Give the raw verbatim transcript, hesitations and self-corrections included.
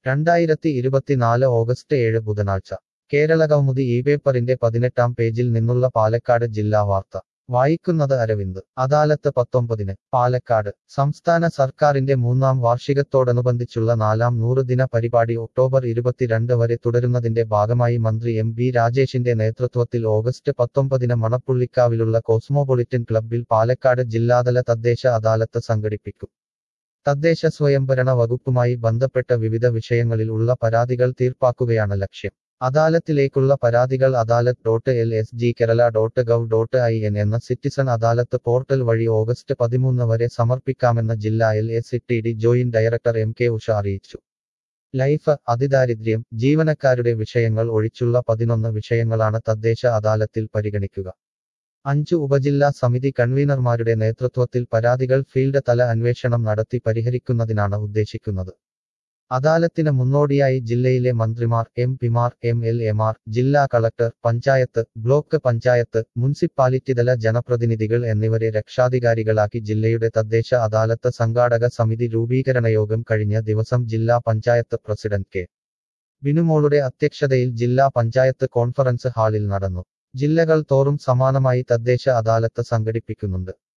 രണ്ടായിരത്തി ഇരുപത്തിനാല് ഓഗസ്റ്റ് ഏഴ് ബുധനാഴ്ച കേരളകൗമുദി ഈ പേപ്പറിന്റെ പതിനെട്ടാം പേജിൽ നിന്നുള്ള പാലക്കാട് ജില്ലാ വാർത്ത വായിക്കുന്നത് അരവിന്ദ് അദാലത്ത് പത്തൊമ്പതിന് പാലക്കാട് സംസ്ഥാന സർക്കാരിന്റെ മൂന്നാം വാർഷികത്തോടനുബന്ധിച്ചുള്ള നാലാം നൂറുദിന പരിപാടി ഒക്ടോബർ ഇരുപത്തിരണ്ട് വരെ തുടരുന്നതിന്റെ ഭാഗമായി മന്ത്രി എം ബി രാജേഷിന്റെ നേതൃത്വത്തിൽ ഓഗസ്റ്റ് പത്തൊമ്പതിന് മണപ്പുള്ളിക്കാവിലുള്ള കോസ്മോപൊളിറ്റൻ ക്ലബ്ബിൽ പാലക്കാട് ജില്ലാതല തദ്ദേശ അദാലത്ത് സംഘടിപ്പിക്കും തദ്ദേശ സ്വയംഭരണ വകുപ്പുമായി ബന്ധപ്പെട്ട വിവിധ വിഷയങ്ങളിൽ ഉള്ള പരാതികൾ തീർപ്പാക്കുകയാണ് ലക്ഷ്യം അദാലത്തിലേക്കുള്ള പരാതികൾ adalat dot L S G Kerala dot gov dot I N എന്ന സിറ്റിസൺ അദാലത്ത് പോർട്ടൽ വഴി ഓഗസ്റ്റ് പതിമൂന്ന് വരെ സമർപ്പിക്കാമെന്ന് ജില്ലാ L S T D joint director M K Usha അറിയിച്ചു ലൈഫ് അതിദാരിദ്ര്യം ജീവനക്കാരുടെ വിഷയങ്ങൾ ഒഴിച്ചുള്ള പതിനൊന്ന് വിഷയങ്ങളാണ് തദ്ദേശ അദാലത്തിൽ പരിഗണിക്കുക അഞ്ചു ഉപജില്ലാ സമിതി കൺവീനർമാരുടെ നേതൃത്വത്തിൽ പരാതികൾ ഫീൽഡ് തല അന്വേഷണം നടത്തി പരിഹരിക്കുന്നതിനാണ് ഉദ്ദേശിക്കുന്നത് അദാലത്തിന് മുന്നോടിയായി ജില്ലയിലെ മന്ത്രിമാർ എം പിമാർ എം എൽ എമാർ ജില്ലാ കളക്ടർ പഞ്ചായത്ത് ബ്ലോക്ക് പഞ്ചായത്ത് മുനിസിപ്പാലിറ്റിതല ജനപ്രതിനിധികൾ എന്നിവരെ രക്ഷാധികാരികളാക്കി ജില്ലയുടെ തദ്ദേശ അദാലത്ത് സംഘാടക സമിതി രൂപീകരണ യോഗം കഴിഞ്ഞ ദിവസം ജില്ലാ പഞ്ചായത്ത് പ്രസിഡന്റ് കെ ബിനുമോളുടെ അധ്യക്ഷതയിൽ ജില്ലാ പഞ്ചായത്ത് കോൺഫറൻസ് ഹാളിൽ നടന്നു ജില്ലകൾ തോറും സമാനമായി തദ്ദേശ അദാലത്ത് സംഘടിപ്പിക്കുന്നുണ്ട്